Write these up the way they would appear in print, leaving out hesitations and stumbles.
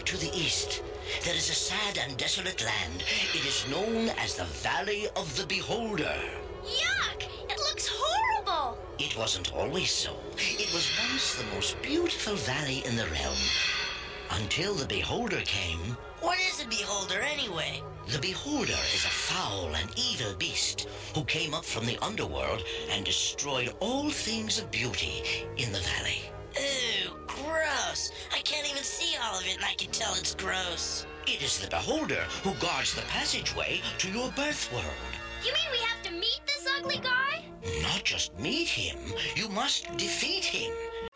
to the east, there is a sad and desolate land. It is known as the Valley of the Beholder. Yuck! It looks horrible! It wasn't always so. It was once the most beautiful valley in the realm. Until the Beholder came. What is a beholder anyway? The Beholder is a foul and evil beast who came up from the underworld and destroyed all things of beauty in the valley. Ew, gross. I can't even see all of it and I can tell it's gross. It is the Beholder who guards the passageway to your birth world. You mean we have to meet this ugly guy? Not just meet him, you must defeat him.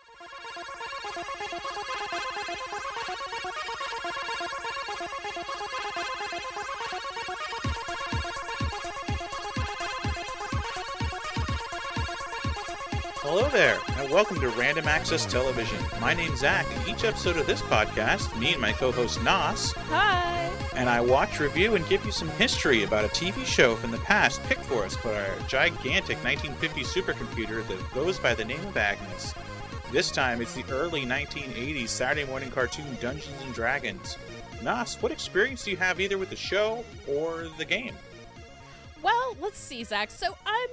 Hello there, and welcome to Random Access Television. My name's Zach, and each episode of this podcast, me and my co-host Nas, Hi! and I watch, review, and give you some history about a TV show from the past picked for us by our gigantic 1950s supercomputer that goes by the name of Agnes. This time, it's the early 1980s Saturday morning cartoon Dungeons & Dragons. Nas, what experience do you have either with the show or the game? Well, let's see, Zach. So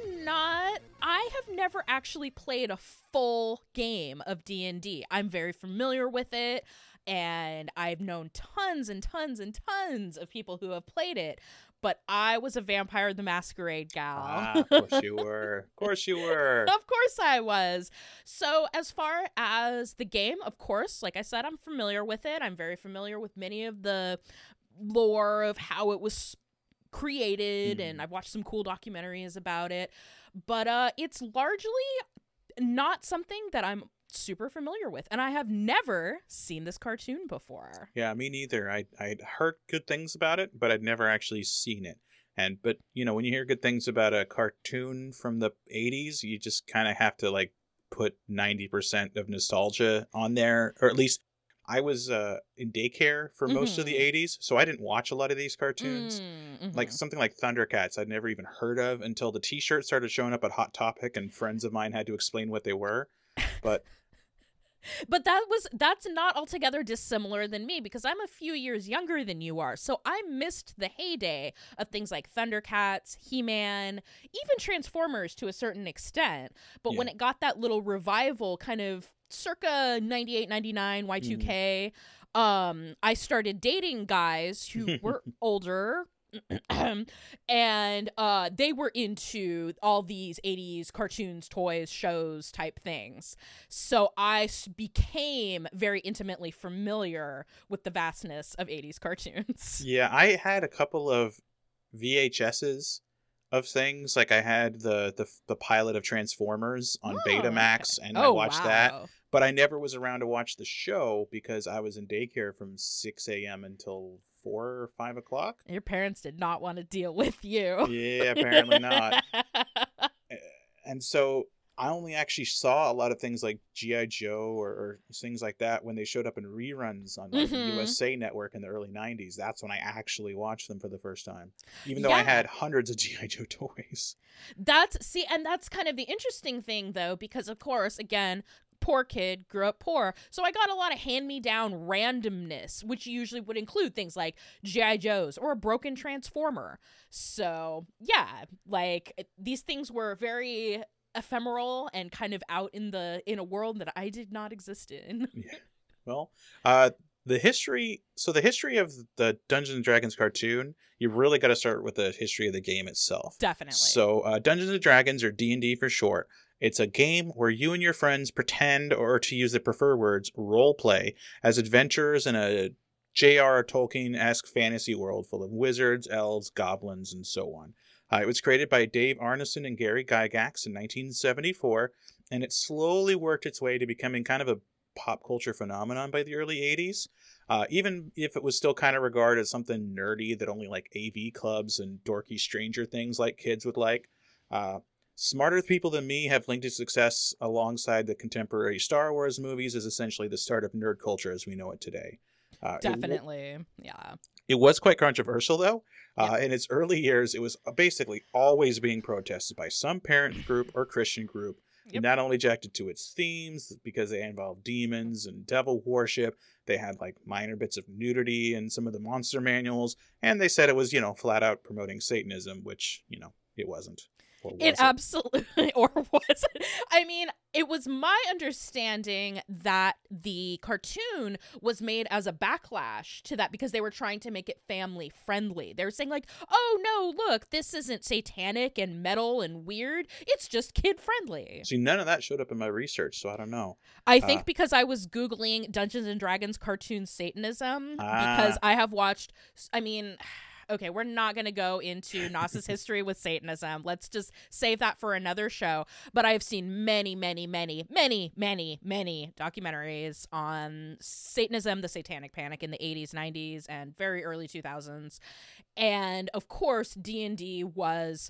I have never actually played a full game of D&D. I'm very familiar with it, and I've known tons and tons and tons of people who have played it, but I was a Vampire the Masquerade gal. Of course you were. Of course you were. Of course I was. So as far as the game, of course, like I said, I'm familiar with it. I'm very familiar with many of the lore of how it was created, and I've watched some cool documentaries about it, but it's largely not something that I'm super familiar with, and I have never seen this cartoon before. Yeah, me neither. I'd heard good things about it, but I'd never actually seen it. But you know, when you hear good things about a cartoon from the 80s, you just kind of have to like put 90% of nostalgia on there, or at least I was in daycare for most of the 80s, so I didn't watch a lot of these cartoons. Like something like Thundercats I'd never even heard of until the t-shirts started showing up at Hot Topic and friends of mine had to explain what they were. But But that's not altogether dissimilar than me, because I'm a few years younger than you are. So I missed the heyday of things like Thundercats, He-Man, even Transformers to a certain extent. But when it got that little revival kind of circa 98, 99, Y2K, I started dating guys who were older, and they were into all these 80s cartoons, toys, shows type things. So I became very intimately familiar with the vastness of 80s cartoons. yeah, I had a couple of VHSs of things. Like I had the pilot of Transformers on Betamax, and I watched that. But I never was around to watch the show because I was in daycare from 6 a.m. until 4 or 5 o'clock. Your parents did not want to deal with you. Yeah, apparently not. And so I only actually saw a lot of things like G.I. Joe or things like that when they showed up in reruns on like the USA Network in the early 90s. That's when I actually watched them for the first time, even though I had hundreds of G.I. Joe toys. And that's kind of the interesting thing, though, because, of course, again, poor kid, grew up poor. So I got a lot of hand-me-down randomness, which usually would include things like G.I. Joes or a broken Transformer. So, yeah, like, these things were very ephemeral and kind of out in a world that I did not exist in. Yeah. Well, the history of the Dungeons & Dragons cartoon, you really got to start with the history of the game itself. Definitely. So Dungeons & Dragons, or D&D for short, it's a game where you and your friends pretend, or to use the preferred words, role play, as adventurers in a J.R.R. Tolkien-esque fantasy world full of wizards, elves, goblins, and so on. It was created by Dave Arneson and Gary Gygax in 1974, and it slowly worked its way to becoming kind of a pop culture phenomenon by the early 80s. Even if it was still kind of regarded as something nerdy that only like AV clubs and dorky Stranger Things like kids would like. Smarter people than me have linked its success alongside the contemporary Star Wars movies as essentially the start of nerd culture as we know it today. Definitely, yeah. It was quite controversial, though. In its early years, it was basically always being protested by some parent group or Christian group It not only objected to its themes because they involved demons and devil worship, they had like minor bits of nudity in some of the monster manuals, and they said it was, flat out promoting Satanism, which, it wasn't. It absolutely, or was it? I mean, it was my understanding that the cartoon was made as a backlash to that because they were trying to make it family friendly. They were saying like, oh no, look, this isn't satanic and metal and weird. It's just kid friendly. See, none of that showed up in my research, so I don't know. I think because I was Googling Dungeons and Dragons cartoon Satanism because I have watched, okay, we're not going to go into Nas's history with Satanism. Let's just save that for another show. But I've seen many, many, many, many, many, many documentaries on Satanism, the Satanic Panic in the 80s, 90s, and very early 2000s. And, of course, D&D was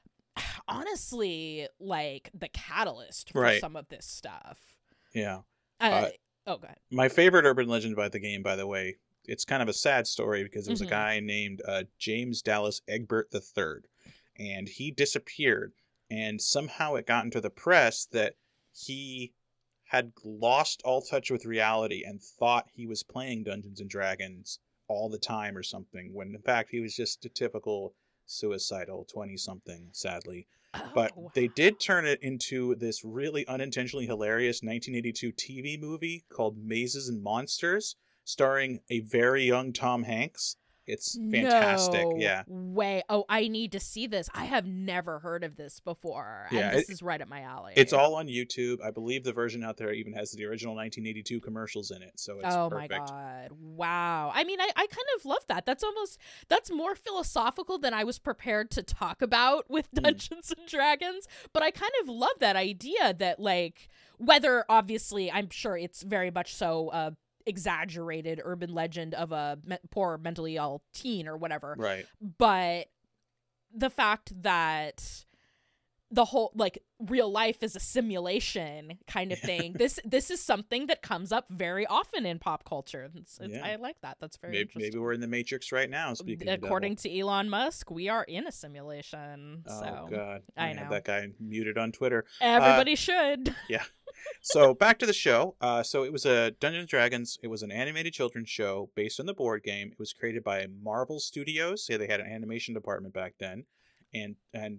honestly like the catalyst for some of this stuff. Yeah. Go ahead. My favorite urban legend about the game, by the way, it's kind of a sad story because it was a guy named James Dallas Egbert III, and he disappeared, and somehow it got into the press that he had lost all touch with reality and thought he was playing Dungeons and Dragons all the time or something, when in fact he was just a typical suicidal 20-something, sadly. But they did turn it into this really unintentionally hilarious 1982 TV movie called Mazes and Monsters, starring a very young Tom Hanks. It's fantastic. No yeah. way. Oh, I need to see this. I have never heard of this before. Yeah, and this is right up my alley. It's all on YouTube. I believe the version out there even has the original 1982 commercials in it. So it's perfect. My God. Wow. I mean, I kind of love that. That's more philosophical than I was prepared to talk about with Dungeons and Dragons. But I kind of love that idea that, like, whether obviously I'm sure it's very much so exaggerated urban legend of a poor mentally ill teen or whatever. Right. But the fact that the whole, like, real life is a simulation kind of thing. This is something that comes up very often in pop culture. I like that. That's very interesting. Maybe we're in the Matrix right now, speaking according to Elon Musk, we are in a simulation. Oh, God. I know. That guy muted on Twitter. Everybody should. Yeah. So back to the show. So it was a Dungeons and Dragons. It was an animated children's show based on the board game. It was created by Marvel Studios. Yeah, they had an animation department back then, and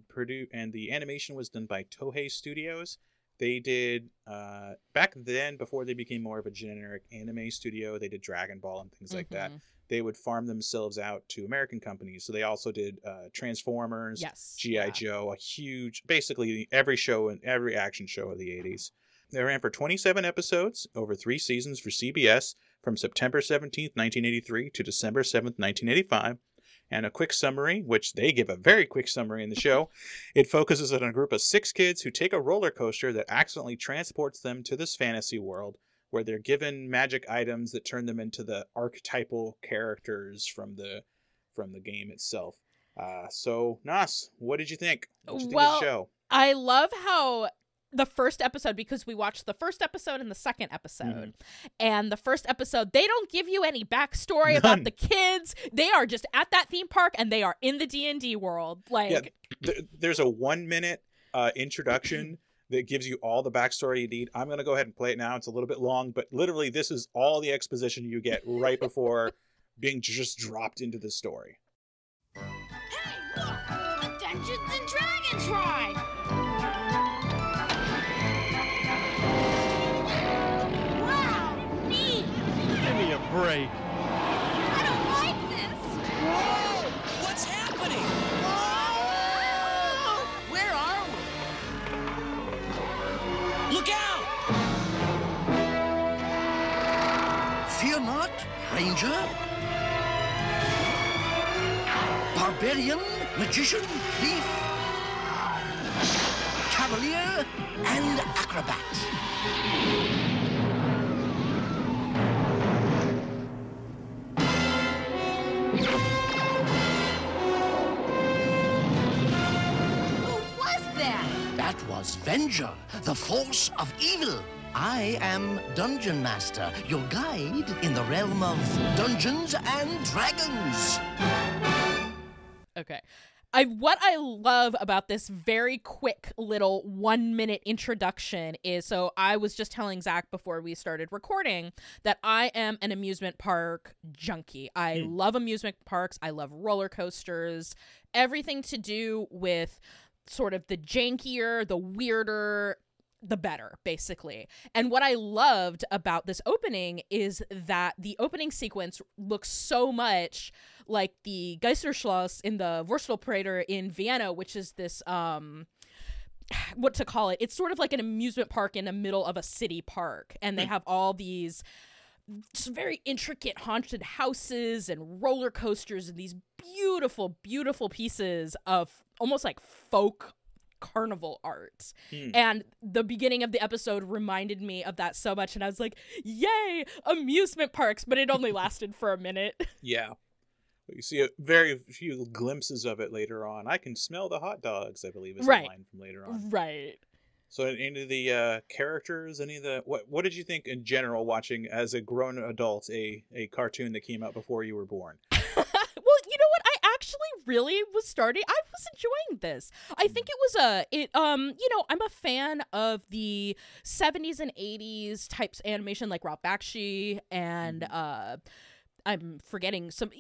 the animation was done by Toei Studios. They did back then, before they became more of a generic anime studio, they did Dragon Ball and things like that. They would farm themselves out to American companies. So they also did Transformers, G.I. Joe, a huge, basically every show and every action show of the 80s. They ran for 27 episodes over 3 seasons for CBS from September 17th, 1983 to December 7th, 1985. And a quick summary, which they give a very quick summary in the show. It focuses on a group of 6 kids who take a roller coaster that accidentally transports them to this fantasy world where they're given magic items that turn them into the archetypal characters from the game itself. So, Nas, what did you think? What did you think of the show? I love how the first episode, because we watched the first episode and the second episode, and the first episode, they don't give you any backstory about the kids. They are just at that theme park and they are in the D&D world. Like, there's a 1-minute introduction that gives you all the backstory you need. I'm going to go ahead and play it now. It's a little bit long, but literally this is all the exposition you get right before being just dropped into the story. Hey, look! A Dungeons and Dragons ride! Break. I don't like this. Whoa! What's happening? Whoa! Where are we? Look out! Fear not, Ranger. Barbarian, magician, thief, cavalier, and acrobat. That was Venger, the force of evil. I am Dungeon Master, your guide in the realm of Dungeons and Dragons. Okay. What I love about this very quick little 1-minute introduction is, so I was just telling Zach before we started recording that I am an amusement park junkie. I love amusement parks. I love roller coasters, everything to do with sort of the jankier, the weirder, the better, basically. And what I loved about this opening is that the opening sequence looks so much like the Geisterschloss in the Wurstelprater in Vienna, which is this, what to call it? It's sort of like an amusement park in the middle of a city park. And they have all these just very intricate haunted houses and roller coasters and these beautiful, beautiful pieces of almost like folk carnival art. And the beginning of the episode reminded me of that so much, and I was like, yay, amusement parks, but it only lasted for a minute. Yeah. You see a very few glimpses of it later on. I can smell the hot dogs, I believe is the line from later on. Right. So any of the characters, any of the what did you think in general watching as a grown adult a cartoon that came out before you were born? Well, you know what? I actually really was enjoying this. I think it was I'm a fan of the 70s and 80s types animation like Ralph Bakshi and I'm forgetting some,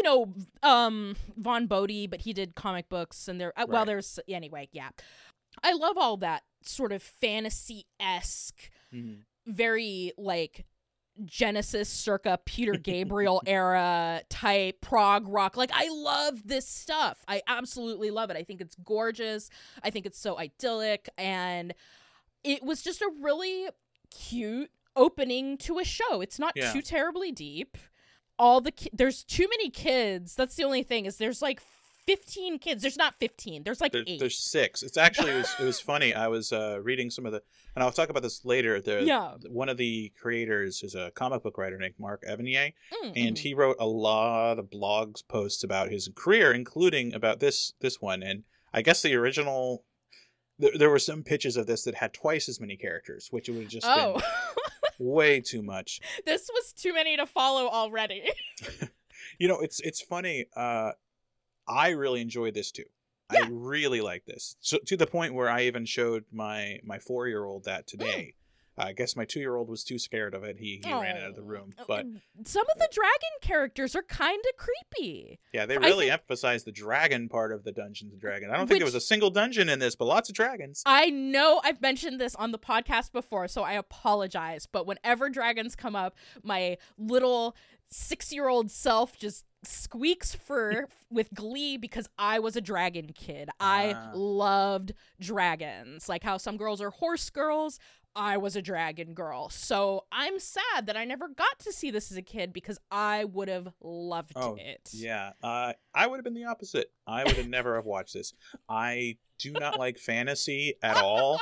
Von Bodie, but he did comic books and anyway, yeah. I love all that sort of fantasy-esque, very like Genesis circa Peter Gabriel era type prog rock. Like, I love this stuff. I absolutely love it. I think it's gorgeous. I think it's so idyllic, and it was just a really cute opening to a show. It's not too terribly deep. There's too many kids. That's the only thing, is there's like 15 kids. There's not 15. There's like 8. There's 6. It's actually it was funny. I was reading some of the, and I'll talk about this later. One of the creators is a comic book writer named Mark Evanier, and he wrote a lot of blogs posts about his career, including about this one. And I guess the original, there were some pitches of this that had twice as many characters, which would have just been way too much. This was too many to follow already. It's funny. I really enjoyed this too. Yeah. I really like this. So to the point where I even showed my 4-year-old that today. I guess my 2-year-old was too scared of it. He ran out of the room. But some of the dragon characters are kind of creepy. Yeah, they really emphasized the dragon part of the Dungeons and Dragons. I don't think there was a single dungeon in this, but lots of dragons. I know I've mentioned this on the podcast before, so I apologize. But whenever dragons come up, my little 6-year-old self just squeaks with glee because I was a dragon kid. I loved dragons. Like how some girls are horse girls, I was a dragon girl. So I'm sad that I never got to see this as a kid because I would have loved it. Yeah, I would have been the opposite. I would have never have watched this. I do not like fantasy at all.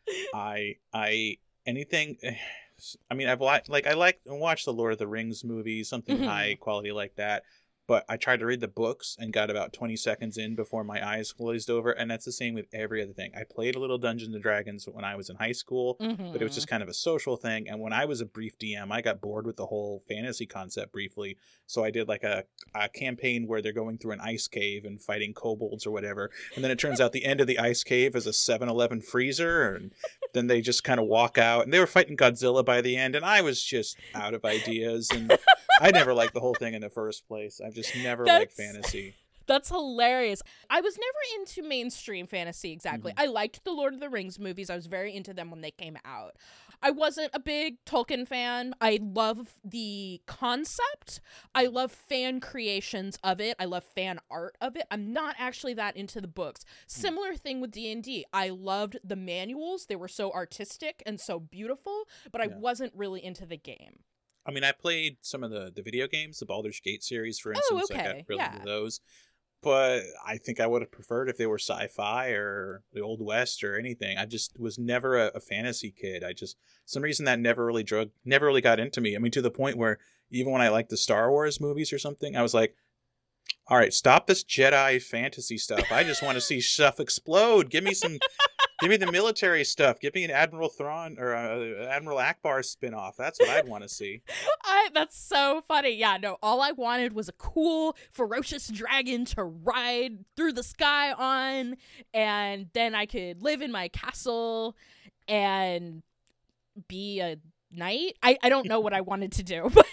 Anything. I mean, I like to watch the Lord of the Rings movies, something high quality like that. But I tried to read the books and got about 20 seconds in before my eyes glazed over. And that's the same with every other thing. I played a little Dungeons and Dragons when I was in high school, but it was just kind of a social thing. And when I was a brief DM, I got bored with the whole fantasy concept briefly. So I did like a campaign where they're going through an ice cave and fighting kobolds or whatever. And then it turns out the end of the ice cave is a 7-Eleven freezer. And then they just kind of walk out. And they were fighting Godzilla by the end. And I was just out of ideas. And I never liked the whole thing in the first place. I've just never liked fantasy. That's hilarious. I was never into mainstream fantasy exactly. I liked the Lord of the Rings movies. I was very into them when they came out. I wasn't a big Tolkien fan. I love the concept. I love fan creations of it. I love fan art of it. I'm not actually that into the books. Similar thing with D&D. I loved the manuals. They were so artistic and so beautiful, but I wasn't really into the game. I mean, I played some of the video games, the Baldur's Gate series, for instance. I got really into those. But I think I would have preferred if they were sci-fi or the Old West or anything. I just was never a fantasy kid. Some reason that never really got into me. I mean, to the point where even when I liked the Star Wars movies or something, I was like, all right, stop this Jedi fantasy stuff. I just want to see stuff explode. Give me some Give me the military stuff. Give me an Admiral Thrawn or Admiral Akbar spinoff. That's what I'd want to see. That's so funny. Yeah, no, all I wanted was a cool, ferocious dragon to ride through the sky on, and then I could live in my castle and be a knight. I don't know what I wanted to do, but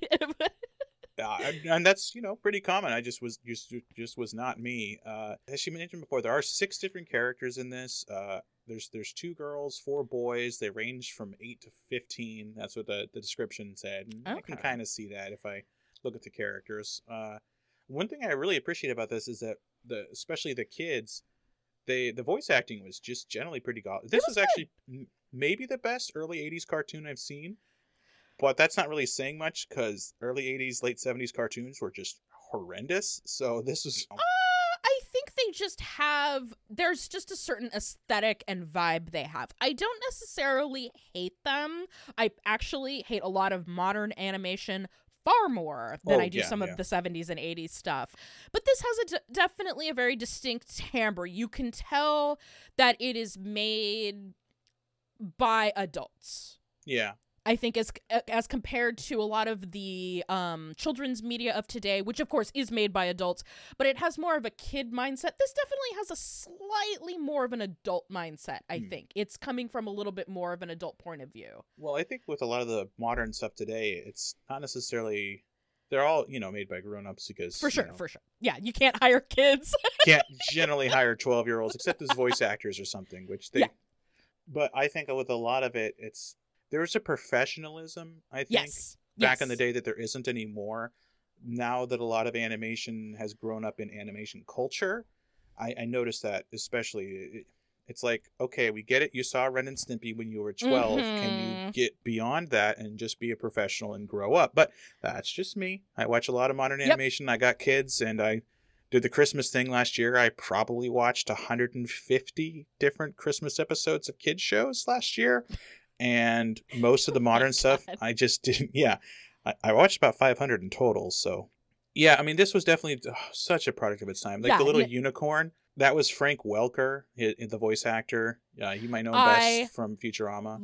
And that's, pretty common. I just was not me. As she mentioned before, there are 6 different characters in this. There's 2 girls, 4 boys. They range from 8 to 15. That's what the description said. And I can kind of see that if I look at the characters. One thing I really appreciate about this is that especially the kids, the voice acting was just generally pretty good. This was actually maybe the best early 80s cartoon I've seen. But that's not really saying much because early 80s, late 70s cartoons were just horrendous. So this was... I think they just have... There's just a certain aesthetic and vibe they have. I don't necessarily hate them. I actually hate a lot of modern animation far more than I do some of the 70s and 80s stuff. But this has definitely a very distinct timbre. You can tell that it is made by adults. Yeah. I think as compared to a lot of the children's media of today, which of course is made by adults, but it has more of a kid mindset. This definitely has a slightly more of an adult mindset, I think. It's coming from a little bit more of an adult point of view. Well, I think with a lot of the modern stuff today, it's not necessarily... They're all, made by grown-ups because... For sure. Yeah, you can't hire kids. Can't generally hire 12-year-olds, except as voice actors or something, which they... Yeah. But I think with a lot of it, there's a professionalism, I think, back in the day that there isn't anymore. Now that a lot of animation has grown up in animation culture, I noticed that especially. It's like, okay, we get it. You saw Ren and Stimpy when you were 12. Can you get beyond that and just be a professional and grow up? But that's just me. I watch a lot of modern animation. I got kids, and I did the Christmas thing last year. I probably watched 150 different Christmas episodes of kids shows last year. And most of the modern stuff, I just didn't. Yeah, I watched about 500 in total. So, yeah, I mean, this was definitely such a product of its time. Like the little unicorn, that was Frank Welker, the voice actor. You might know him best from Futurama.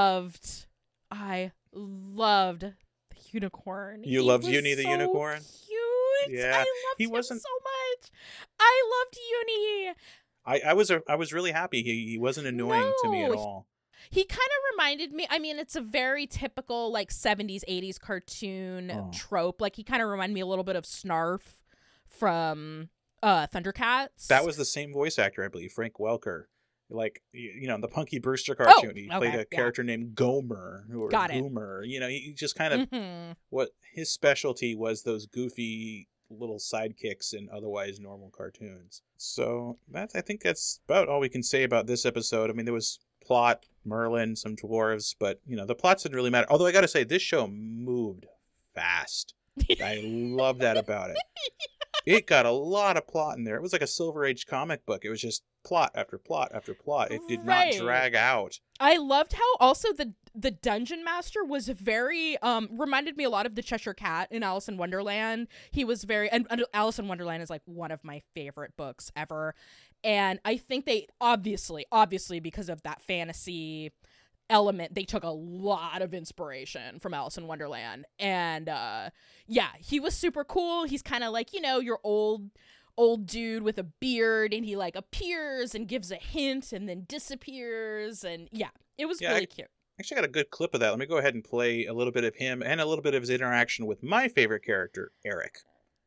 I loved the unicorn. You loved Uni the unicorn? Cute. Yeah, I loved him so much. I loved Uni. I was really happy. He wasn't annoying to me at all. He kind of reminded me, I mean, it's a very typical, 70s, 80s cartoon trope. He kind of reminded me a little bit of Snarf from Thundercats. That was the same voice actor, I believe, Frank Welker. The Punky Brewster cartoon. He played a character named Gomer. Goomer. He just kind of, what his specialty was those goofy little sidekicks in otherwise normal cartoons. So I think that's about all we can say about this episode. I mean, there was plot, Merlin, some dwarves, but the plots didn't really matter. Although I gotta say, this show moved fast. I love that about it. It got a lot of plot in there. It was like a Silver Age comic book. It was just plot after plot after plot. It did not drag out. I loved how also the Dungeon Master was very reminded me a lot of the Cheshire Cat in Alice in Wonderland. He was very, and Alice in Wonderland is one of my favorite books ever. And I think they obviously because of that fantasy element, they took a lot of inspiration from Alice in Wonderland. And he was super cool. He's kind of your old dude with a beard, and he appears and gives a hint and then disappears, and it was really cute. Actually, I got a good clip of that. Let me go ahead and play a little bit of him and a little bit of his interaction with my favorite character, Eric.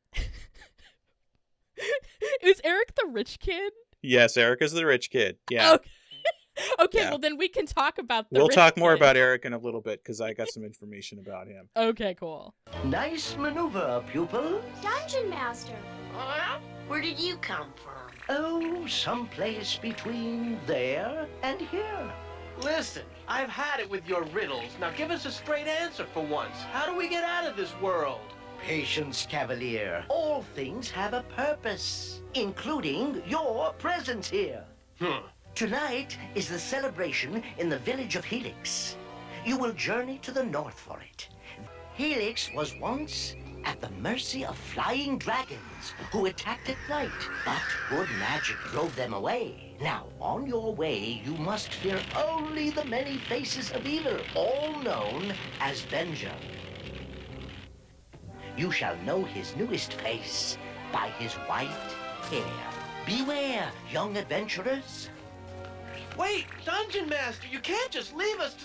Is Eric the rich kid? Yes, Eric is the rich kid. Yeah. Okay, well then we can talk about the We'll talk more about Eric in a little bit because I got some information about him. Okay, cool. Nice maneuver, pupil. Dungeon Master. Where did you come from? Oh, someplace between there and here. Listen, I've had it with your riddles. Now give us a straight answer for once. How do we get out of this world? Patience, Cavalier. All things have a purpose, including your presence here. Tonight is the celebration in the village of Helix. You will journey to the north for it. Helix was once at the mercy of flying dragons who attacked at night, but good magic drove them away. Now, on your way, you must fear only the many faces of evil, all known as Venger. You shall know his newest face by his white hair. Beware, young adventurers. Wait, Dungeon Master, you can't just leave us.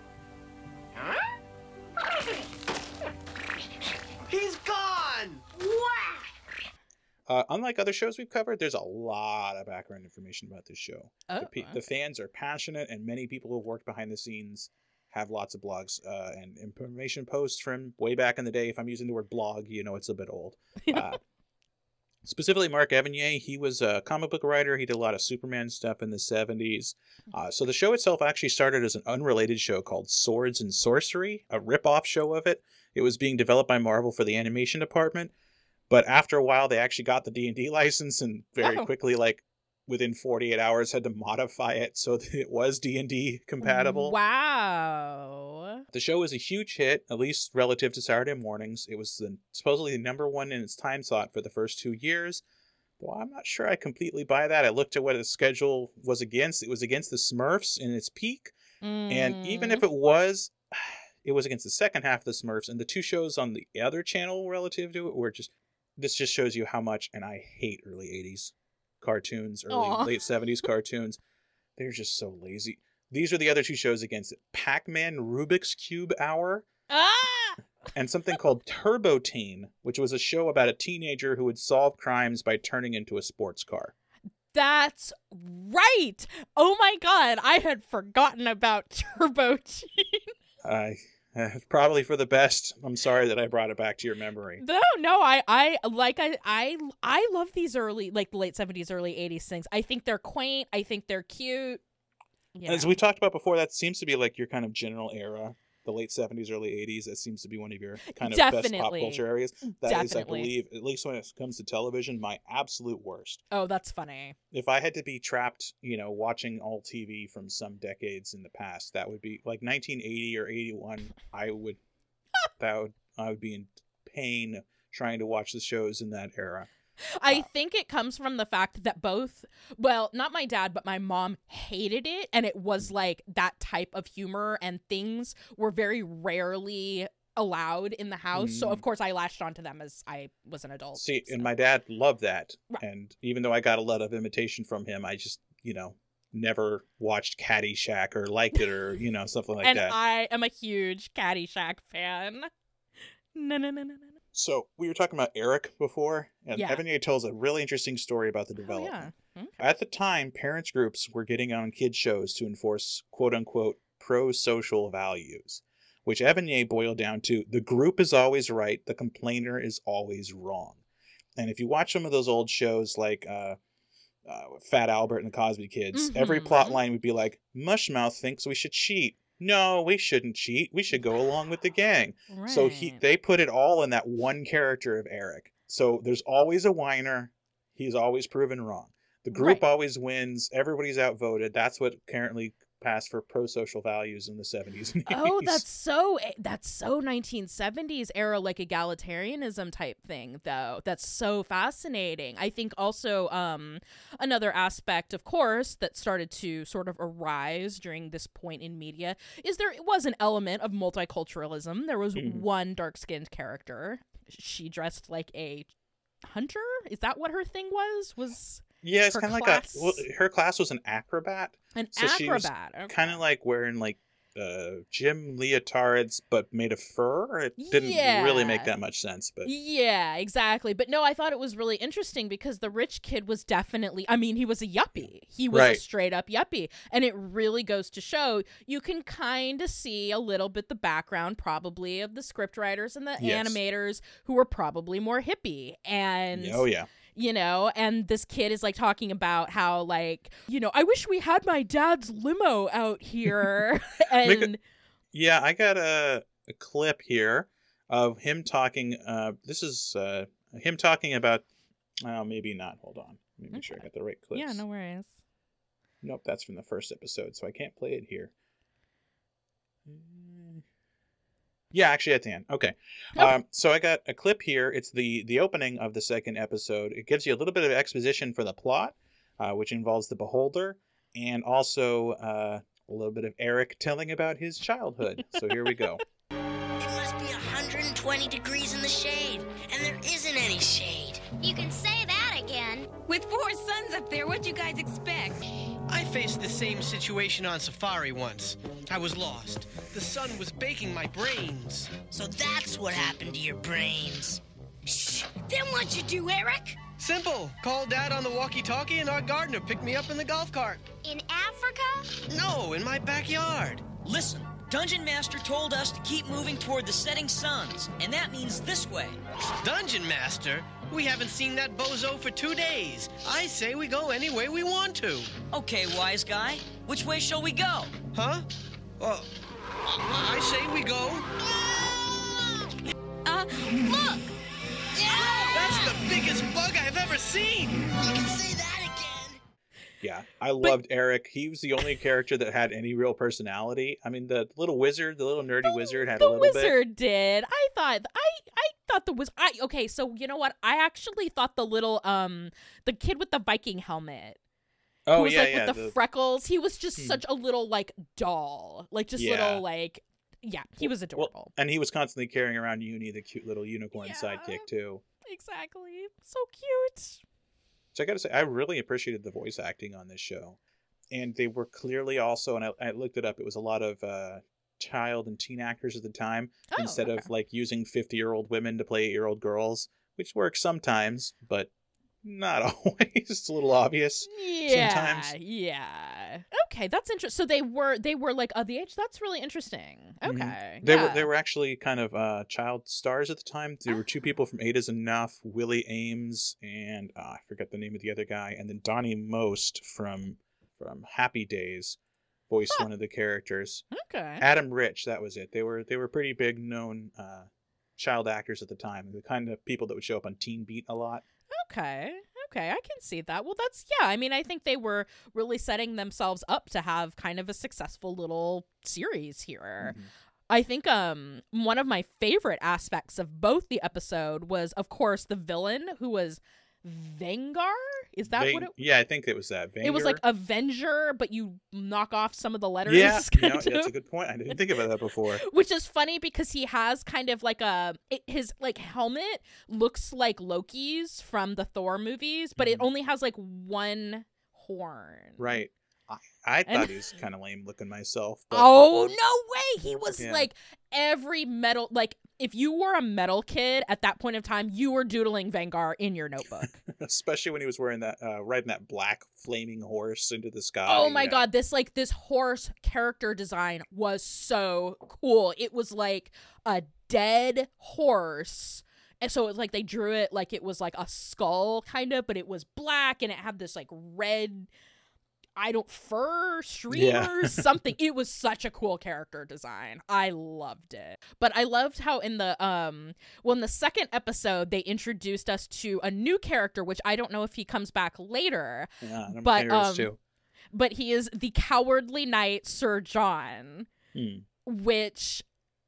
He's gone! Unlike other shows we've covered, there's a lot of background information about this show. The fans are passionate, and many people who have worked behind the scenes have lots of blogs and information posts from way back in the day. If I'm using the word blog, you know it's a bit old. Specifically, Mark Evanier, he was a comic book writer. He did a lot of Superman stuff in the 70s. So the show itself actually started as an unrelated show called Swords and Sorcery, a rip-off show of it. It was being developed by Marvel for the animation department. But after a while, they actually got the D&D license and very quickly, like within 48 hours, had to modify it so that it was D&D compatible. Wow. The show was a huge hit, at least relative to Saturday mornings. It was supposedly the number one in its time slot for the first 2 years. Well, I'm not sure I completely buy that. I looked at what its schedule was against. It was against the Smurfs in its peak. And even if it was against the second half of the Smurfs. And the two shows on the other channel relative to it were just... This just shows you how much, and I hate early 80s cartoons, late 70s cartoons. They're just so lazy. These are the other two shows against it. Pac-Man Rubik's Cube Hour. And something called Turbo Teen, which was a show about a teenager who would solve crimes by turning into a sports car. That's right. Oh my God. I had forgotten about Turbo Teen. Probably for the best. I'm sorry that I brought it back to your memory. No, I love these early, like the late 70s, early 80s things. I think they're quaint. I think they're cute. As we talked about before, that seems to be like your kind of general era. The late 70s, early 80s, that seems to be one of your kind of best pop culture areas. That is, I believe, at least when it comes to television, my absolute worst. Oh, that's funny. If I had to be trapped, watching all TV from some decades in the past, that would be like 1980 or 81. I would be in pain trying to watch the shows in that era. I think it comes from the fact that not my dad, but my mom hated it. And it was like that type of humor and things were very rarely allowed in the house. So, of course, I latched onto them as I was an adult. See, and my dad loved that. Right. And even though I got a lot of imitation from him, I just, never watched Caddyshack or liked it or, something like that. And I am a huge Caddyshack fan. No. So we were talking about Eric before, and Evanier tells a really interesting story about the development. Okay. At the time, parents groups were getting on kids' shows to enforce quote-unquote pro-social values, which Evanier boiled down to, the group is always right, the complainer is always wrong. And if you watch some of those old shows like Fat Albert and the Cosby Kids, every plot line would be like, Mushmouth thinks we should cheat. No, we shouldn't cheat. We should go along with the gang. Right. So they put it all in that one character of Eric. So there's always a whiner. He's always proven wrong. The group always wins. Everybody's outvoted. That's what currently passed for pro-social values in the 70s and 80s. Oh, that's so 1970s era, like egalitarianism type thing, though. That's so fascinating. I think also another aspect, of course, that started to sort of arise during this point in media is there was an element of multiculturalism. There was one dark-skinned character. She dressed like a hunter? Is that what her thing was? Yeah, it's kind of like her class was an acrobat. Acrobat. She was kind of like wearing like gym leotards, but made of fur. It didn't really make that much sense, but yeah, exactly. But no, I thought it was really interesting because the rich kid was definitely, he was a yuppie. He was a straight up yuppie, and it really goes to show you can kind of see a little bit the background probably of the scriptwriters and the animators who were probably more hippie and and this kid is like talking about how like, I wish we had my dad's limo out here. And I got a clip here of him talking. This is him talking about, maybe not. Hold on. Let me make sure I got the right clips. Yeah, no worries. Nope, that's from the first episode, so I can't play it here. Yeah, actually at the end. Okay. So I got a clip here. It's the opening of the second episode. It gives you a little bit of exposition for the plot. which involves the Beholder and also a little bit of Eric telling about his childhood. So here we go. It must be 120 degrees in the shade, and there isn't any shade. You can say that again. With 4 suns up there, what'd you guys expect? I faced the same situation on safari once. I was lost. The sun was baking my brains. So that's what happened to your brains. Shh! Then what'd you do, Eric? Simple. Called Dad on the walkie-talkie and our gardener picked me up in the golf cart. In Africa? No, in my backyard. Listen, Dungeon Master told us to keep moving toward the setting suns, and that means this way. Dungeon Master? We haven't seen that bozo for 2 days. I say we go any way we want to. Okay, wise guy. Which way shall we go? Huh? I say we go. Look! That's the biggest bug I've ever seen. You can say that again. Yeah, I loved Eric. He was the only character that had any real personality. I mean, the little wizard, the little nerdy wizard had a little bit. The wizard did. I thought the wizard. Okay, so you know what? I actually thought the little the kid with the Viking helmet. Oh, who was, yeah, like, yeah. with the freckles. He was just such a little, like, doll. Like, just little, like, yeah, he was adorable. Well, and he was constantly carrying around Uni, the cute little unicorn sidekick, too. Exactly. So cute. So I gotta say, I really appreciated the voice acting on this show. And they were clearly also, and I looked it up, it was a lot of child and teen actors at the time, instead of, like, using 50-year-old women to play 8-year-old girls, which works sometimes, but not always. It's a little obvious sometimes. Yeah. Okay, that's interesting. So they were like of the age. That's really interesting. Okay. They were actually kind of child stars at the time. There were 2 people from Eight Is Enough, Willie Ames, and I forget the name of the other guy, and then Donnie Most from Happy Days voiced one of the characters. Okay. Adam Rich, that was it. They were pretty big known child actors at the time. The kind of people that would show up on Teen Beat a lot. Okay, I can see that. Well, I mean, I think they were really setting themselves up to have kind of a successful little series here. Mm-hmm. I think one of my favorite aspects of both the episode was, of course, the villain, who was Vengar. Is that what it was? Yeah, I think it was that. Vengar. It was like Avenger, but you knock off some of the letters. Yeah, that's a good point. I didn't think about that before. Which is funny because he has kind of like his like helmet looks like Loki's from the Thor movies, but it only has like one horn. Right. I thought he was kind of lame looking myself. But... Oh, no way. He was like every metal, like if you were a metal kid at that point of time, you were doodling Vengar in your notebook. Especially when he was wearing that, riding that black flaming horse into the sky. Oh my God. This horse character design was so cool. It was like a dead horse. And so it was like they drew it like it was like a skull kind of, but it was black and it had this like red, fur streamers, something. It was such a cool character design. I loved it. But I loved how in the in the second episode they introduced us to a new character, which I don't know if he comes back later. Yeah, I'm but curious too. But he is the Cowardly Knight Sir John, which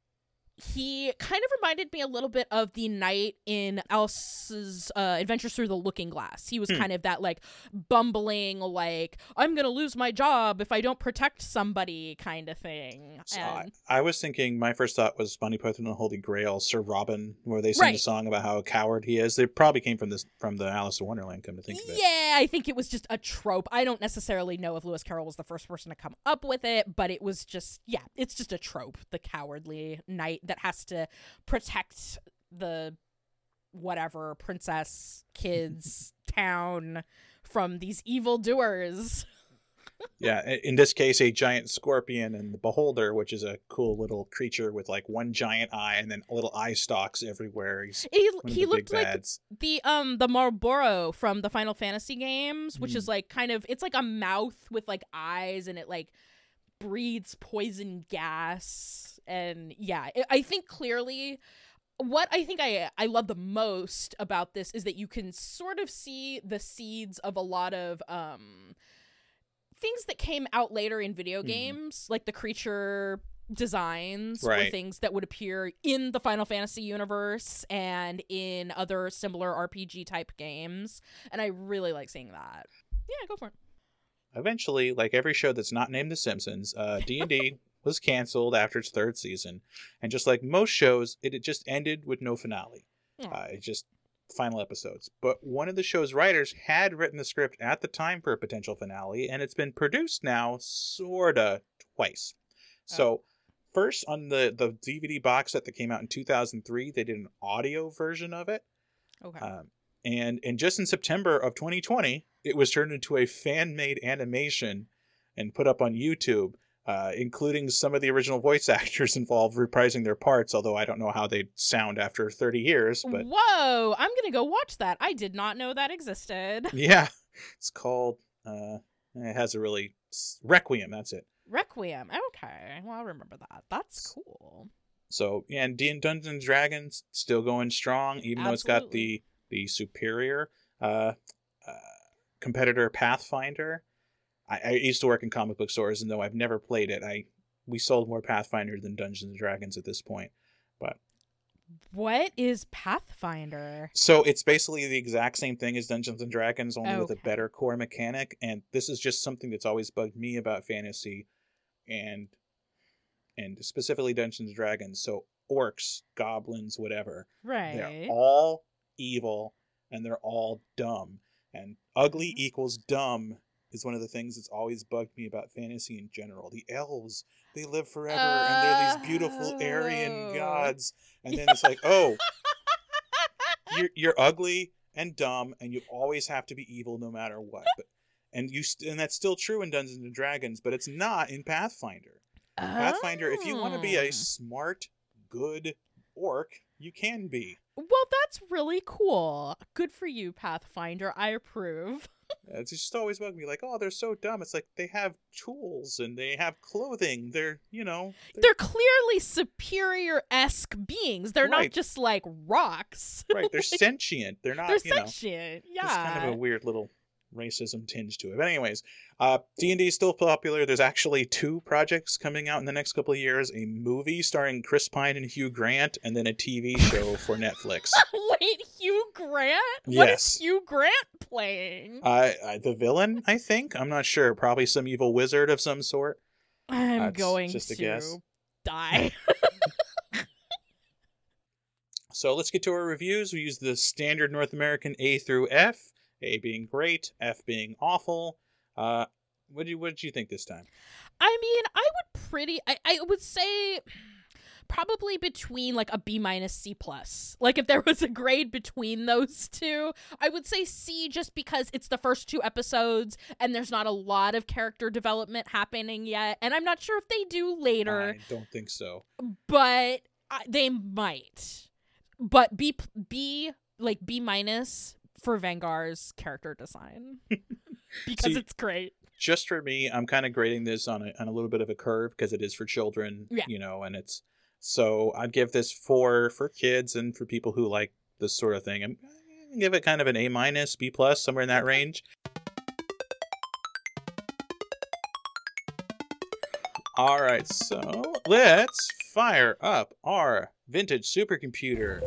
he kind of reminded me a little bit of the knight in Alice's Adventures Through the Looking Glass. He was kind of that like bumbling, like, I'm going to lose my job if I don't protect somebody kind of thing. So I was thinking, my first thought was Monty Python and the Holy Grail, Sir Robin, where they sing a song about how a coward he is. They probably came from the Alice in Wonderland, come to think of it. Yeah, I think it was just a trope. I don't necessarily know if Lewis Carroll was the first person to come up with it, but it was just, it's just a trope, the cowardly knight that has to protect the whatever princess kids town from these evildoers. Yeah, in this case, a giant scorpion and the Beholder, which is a cool little creature with like one giant eye and then little eye stalks everywhere. He looked like the Marlboro from the Final Fantasy games, which is like kind of, it's like a mouth with like eyes and it like breathes poison gas. And I think clearly what I think I love the most about this is that you can sort of see the seeds of a lot of things that came out later in video games, like the creature designs were things that would appear in the Final Fantasy universe and in other similar RPG type games. And I really like seeing that. Yeah, go for it. Eventually, like every show that's not named The Simpsons, D&D was canceled after its 3rd season. And just like most shows, it just ended with no finale. It just final episodes. But one of the show's writers had written the script at the time for a potential finale, and it's been produced now sorta twice. So first on the DVD box set that came out in 2003, they did an audio version of it. Okay. And just in September of 2020, it was turned into a fan-made animation and put up on YouTube, including some of the original voice actors involved reprising their parts, although I don't know how they'd sound after 30 years. But Whoa! I'm going to go watch that. I did not know that existed. Yeah. It's called, it has a really, Requiem, that's it. Requiem. Okay. Well, I'll remember that. That's cool. So, yeah, and Dungeons and Dragons still going strong, even though it's got the superior competitor Pathfinder. I used to work in comic book stores, and though I've never played it, we sold more Pathfinder than Dungeons and Dragons at this point. But what is Pathfinder? So it's basically the exact same thing as Dungeons and Dragons, only with a better core mechanic. And this is just something that's always bugged me about fantasy, and specifically Dungeons and Dragons. So orcs, goblins, whatever. Right. They're all evil, and they're all dumb. And ugly equals dumb is one of the things that's always bugged me about fantasy in general. The elves, they live forever, and they're these beautiful Aryan gods. And then it's like, oh, you're ugly and dumb, and you always have to be evil no matter what. And that's still true in Dungeons and Dragons, but it's not in Pathfinder. In Pathfinder, if you want to be a smart, good orc, you can be. Well, that's really cool. Good for you, Pathfinder. I approve. It's just always bugged me, like, oh, they're so dumb. It's like they have tools and they have clothing. They're clearly superior-esque beings. They're not just like rocks. Right. They're sentient. They're not. They're sentient. Yeah. There's kind of a weird little racism tinge to it. But anyways, D&D is still popular. There's actually 2 projects coming out in the next couple of years: a movie starring Chris Pine and Hugh Grant, and then a TV show for Netflix. Wait, Hugh Grant? Yes. What is Hugh Grant playing? The villain, I think. I'm not sure. Probably some evil wizard of some sort. I'm going to die. So let's get to our reviews. We use the standard North American A through F. A being great, F being awful. What did you think this time? I mean, I would say probably between like a B- C+. Like if there was a grade between those two, I would say C, just because it's the first 2 episodes and there's not a lot of character development happening yet. And I'm not sure if they do later. I don't think so. But they might. But B- for Vengar's character design. Because it's great. Just for me, I'm kind of grading this on a little bit of a curve because it is for children, and it's, so I'd give this 4 for kids and for people who like this sort of thing. I'm going to give it kind of an A-, B+, somewhere in that range. All right, so let's fire up our vintage supercomputer.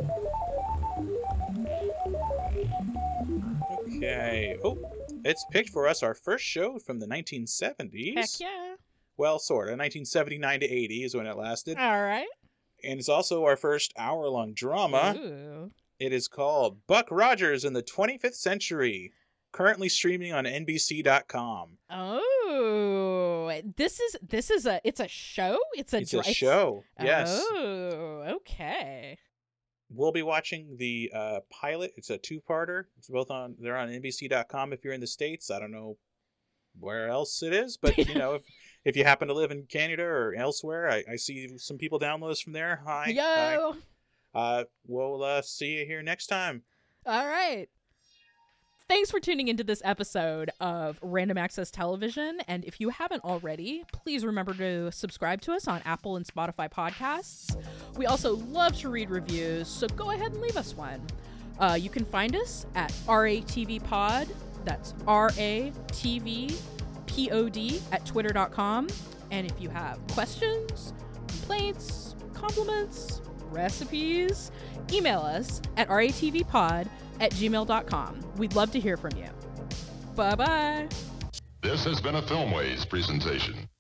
Okay. Oh, it's picked for us our first show from the 1970s. Heck yeah. Well, sort of. 1979 to 80 is when it lasted. All right. And it's also our first hour-long drama. Ooh. It is called Buck Rogers in the 25th Century, currently streaming on NBC.com. Oh, it's a show? It's a show, yes. Oh, okay. We'll be watching the pilot. It's a 2-parter. They're on NBC.com if you're in the States. I don't know where else it is, but if you happen to live in Canada or elsewhere, I see some people download us from there. Hi. Yo. Hi. We'll see you here next time. All right. Thanks for tuning into this episode of Random Access Television. And if you haven't already, please remember to subscribe to us on Apple and Spotify podcasts. We also love to read reviews, so go ahead and leave us one. You can find us at RATV Pod. That's RATVPOD at twitter.com. And if you have questions, complaints, compliments, recipes, email us at ratvpod@gmail.com. We'd love to hear from you. Bye-bye. This has been a Filmways presentation.